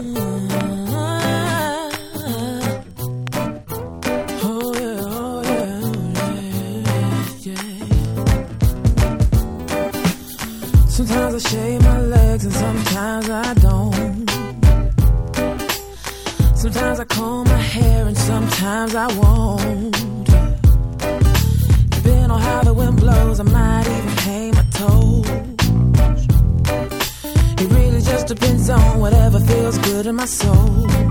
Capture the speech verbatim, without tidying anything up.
Sometimes I shave my legs and sometimes I don't. Sometimes I comb my hair and sometimes I won't. Depending on how the wind blows, I might even paint my toes. It really just depends on whatever feels good in my soul.